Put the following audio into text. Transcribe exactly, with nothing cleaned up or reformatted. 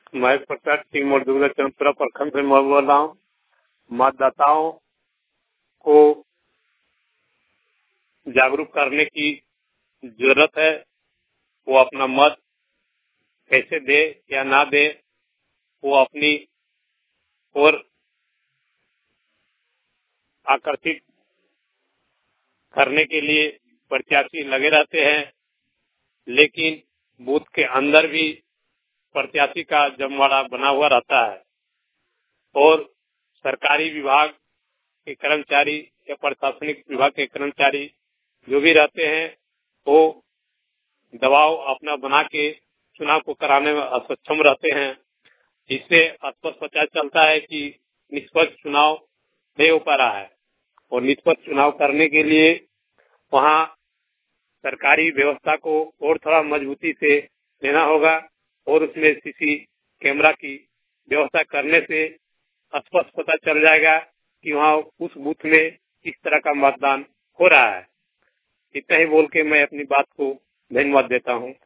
महेश प्रसाद सिंह मौजूदा चंद्रपुरा प्रखंड से मैं बोल रहा हूँ। मतदाताओं को जागरूक करने की जरूरत है। वो अपना मत कैसे दे या ना दे, वो अपनी ओर आकर्षित करने के लिए प्रत्याशी लगे रहते हैं, लेकिन बूथ के अंदर भी प्रत्याशी का जमवाड़ा बना हुआ रहता है और सरकारी विभाग के कर्मचारी या प्रशासनिक विभाग के कर्मचारी जो भी रहते हैं वो दबाव अपना बना के चुनाव को कराने में असक्षम रहते हैं। इससे स्पष्ट पता चलता है कि निष्पक्ष चुनाव नहीं हो पा रहा है और निष्पक्ष चुनाव करने के लिए वहाँ सरकारी व्यवस्था को और थोड़ा मजबूती से लेना होगा और उसमें सीसी कैमरा की व्यवस्था करने से स्पष्ट पता चल जाएगा कि वहाँ उस बूथ में किस तरह का मतदान हो रहा है। इतना ही बोल के मैं अपनी बात को धन्यवाद देता हूँ।